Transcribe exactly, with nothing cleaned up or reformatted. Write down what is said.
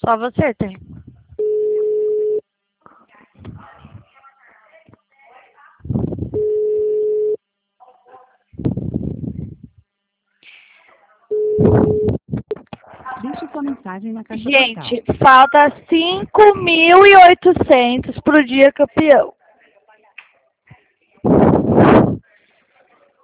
Só você tem. Deixe sua mensagem na caixa Gente, postal. falta cinco mil e oitocentos pro dia campeão.